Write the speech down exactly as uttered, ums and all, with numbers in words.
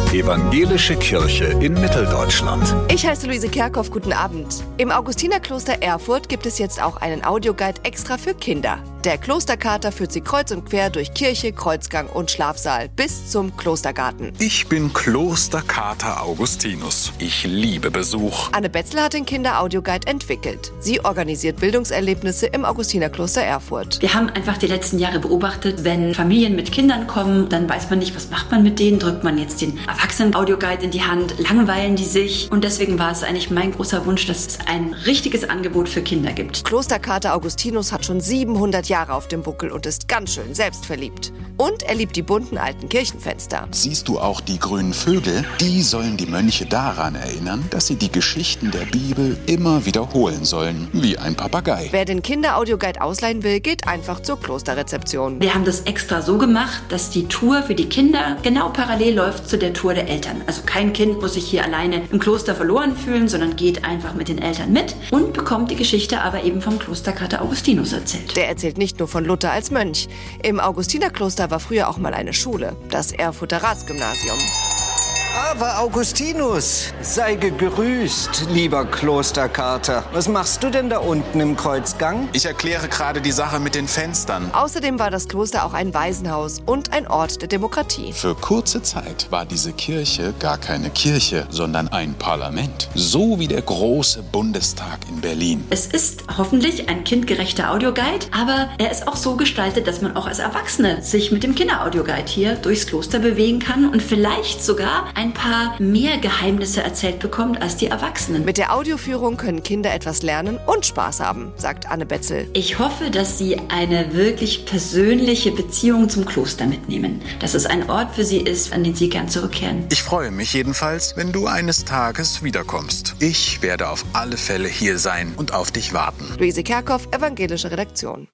Evangelische Kirche in Mitteldeutschland. Ich heiße Luise Kerkhoff, guten Abend. Im Augustinerkloster Erfurt gibt es jetzt auch einen Audioguide extra für Kinder. Der Klosterkater führt sie kreuz und quer durch Kirche, Kreuzgang und Schlafsaal bis zum Klostergarten. Ich bin Klosterkater Augustinus. Ich liebe Besuch. Anne Betzel hat den Kinder-Audioguide entwickelt. Sie organisiert Bildungserlebnisse im Augustinerkloster Erfurt. Wir haben einfach die letzten Jahre beobachtet, wenn Familien mit Kindern kommen, dann weiß man nicht, was macht man mit denen. Drückt man jetzt den Erwachsenen-Audioguide in die Hand, langweilen die sich. Und deswegen war es eigentlich mein großer Wunsch, dass es ein richtiges Angebot für Kinder gibt. Klosterkater Augustinus hat schon siebenhundert Jahre auf dem Buckel und ist ganz schön selbstverliebt. Und er liebt die bunten alten Kirchenfenster. Siehst du auch die grünen Vögel? Die sollen die Mönche daran erinnern, dass sie die Geschichten der Bibel immer wiederholen sollen, wie ein Papagei. Wer den Kinder-Audioguide ausleihen will, geht einfach zur Klosterrezeption. Wir haben das extra so gemacht, dass die Tour für die Kinder genau parallel läuft zu der Tour der Eltern. Also kein Kind muss sich hier alleine im Kloster verloren fühlen, sondern geht einfach mit den Eltern mit und bekommt die Geschichte aber eben vom Klosterkater Augustinus erzählt. Der erzählt nicht nur von Luther als Mönch. Im Augustinerkloster war früher auch mal eine Schule, das Erfurter Ratsgymnasium. Aber Augustinus, sei gegrüßt, lieber Klosterkater. Was machst du denn da unten im Kreuzgang? Ich erkläre gerade die Sache mit den Fenstern. Außerdem war das Kloster auch ein Waisenhaus und ein Ort der Demokratie. Für kurze Zeit war diese Kirche gar keine Kirche, sondern ein Parlament. So wie der große Bundestag in Berlin. Es ist hoffentlich ein kindgerechter Audioguide, aber er ist auch so gestaltet, dass man auch als Erwachsene sich mit dem Kinder-Audioguide hier durchs Kloster bewegen kann und vielleicht sogar ein paar mehr Geheimnisse erzählt bekommt als die Erwachsenen. Mit der Audioführung können Kinder etwas lernen und Spaß haben, sagt Anne Betzel. Ich hoffe, dass sie eine wirklich persönliche Beziehung zum Kloster mitnehmen. Dass es ein Ort für sie ist, an den sie gern zurückkehren. Ich freue mich jedenfalls, wenn du eines Tages wiederkommst. Ich werde auf alle Fälle hier sein und auf dich warten. Luise Kerkhoff, Evangelische Redaktion.